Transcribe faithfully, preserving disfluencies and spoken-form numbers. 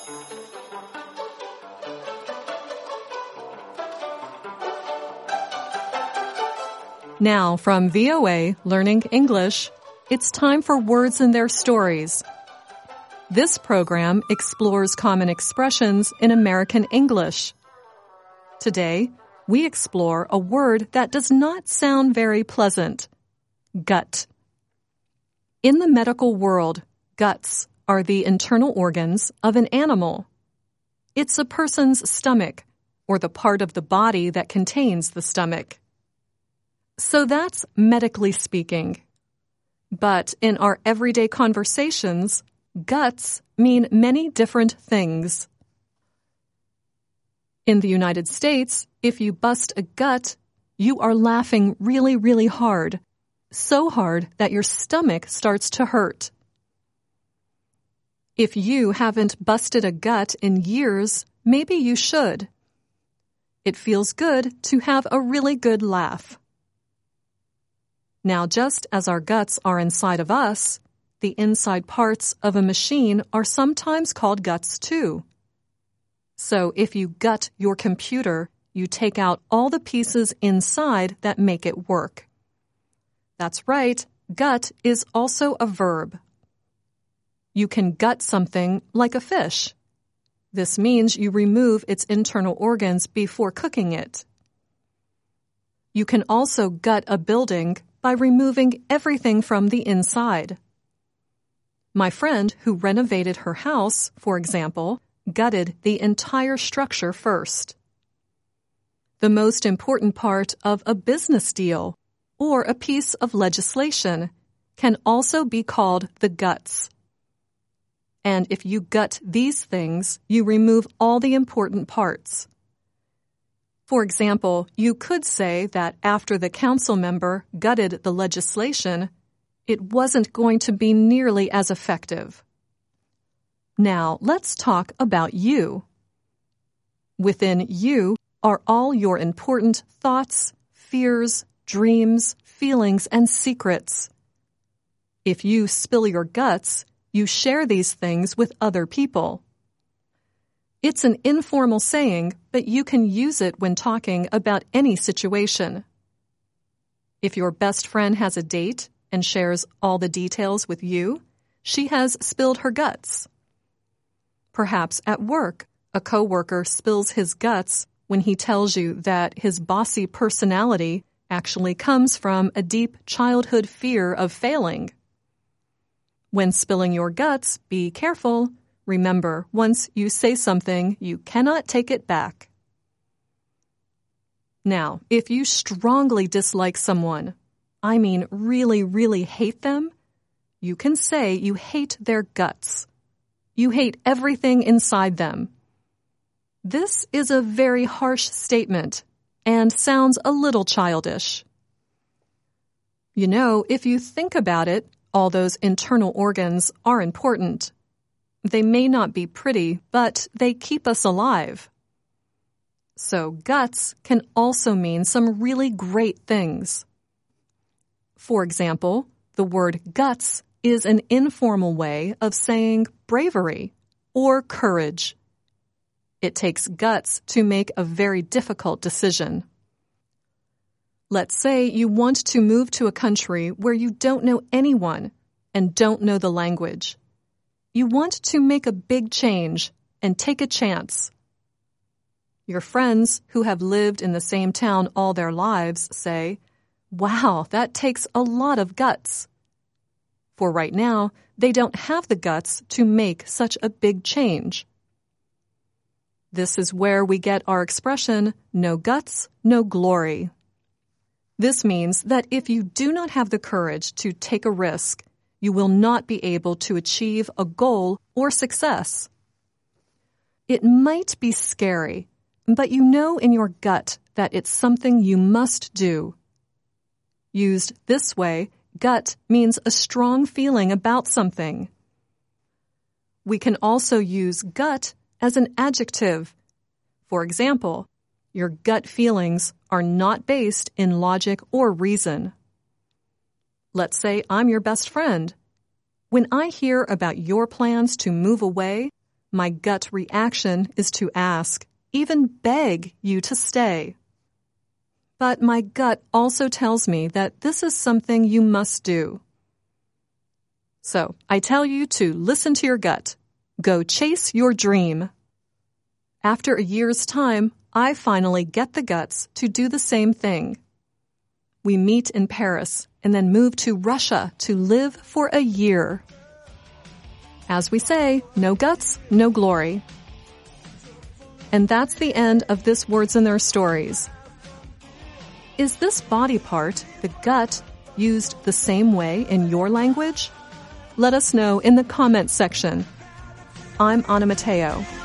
Now, from V O A Learning English, it's time for Words and Their Stories. This program explores common expressions in American English. Today, we explore a word that does not sound very pleasant: gut. In the medical world, guts are the internal organs of an animal. It's a person's stomach, or the part of the body that contains the stomach. So that's medically speaking. But in our everyday conversations, guts mean many different things. In the United States, if you bust a gut, you are laughing really, really hard, so hard that your stomach starts to hurt. If you haven't busted a gut in years, maybe you should. It feels good to have a really good laugh. Now, just as our guts are inside of us, the inside parts of a machine are sometimes called guts too. So if you gut your computer, you take out all the pieces inside that make it work. That's right, gut is also a verb. You can gut something like a fish. This means you remove its internal organs before cooking it. You can also gut a building by removing everything from the inside. My friend who renovated her house, for example, gutted the entire structure first. The most important part of a business deal or a piece of legislation can also be called the guts. And if you gut these things, you remove all the important parts. For example, you could say that after the council member gutted the legislation, it wasn't going to be nearly as effective. Now, let's talk about you. Within you are all your important thoughts, fears, dreams, feelings, and secrets. If you spill your guts, you share these things with other people. It's an informal saying, but you can use it when talking about any situation. If your best friend has a date and shares all the details with you, she has spilled her guts. Perhaps at work, a coworker spills his guts when he tells you that his bossy personality actually comes from a deep childhood fear of failing. When spilling your guts, be careful. Remember, once you say something, you cannot take it back. Now, if you strongly dislike someone, I mean really, really hate them, you can say you hate their guts. You hate everything inside them. This is a very harsh statement and sounds a little childish. You know, if you think about it, all those internal organs are important. They may not be pretty, but they keep us alive. So guts can also mean some really great things. For example, the word guts is an informal way of saying bravery or courage. It takes guts to make a very difficult decision. Let's say you want to move to a country where you don't know anyone and don't know the language. You want to make a big change and take a chance. Your friends who have lived in the same town all their lives say, "Wow, that takes a lot of guts." For right now, they don't have the guts to make such a big change. This is where we get our expression, "no guts, no glory." This means that if you do not have the courage to take a risk, you will not be able to achieve a goal or success. It might be scary, but you know in your gut that it's something you must do. Used this way, gut means a strong feeling about something. We can also use gut as an adjective. For example, your gut feelings are not based in logic or reason. Let's say I'm your best friend. When I hear about your plans to move away, My gut reaction is to ask, even beg you to stay. But my gut also tells me that this is something you must do. So I tell you to listen to your gut. Go chase your dream. After a year's time, I finally get the guts to do the same thing. We meet in Paris and then move to Russia to live for a year. As we say, no guts, no glory. And that's the end of this Words and Their Stories. Is this body part, the gut, used the same way in your language? Let us know in the comments section. I'm Anna Matteo.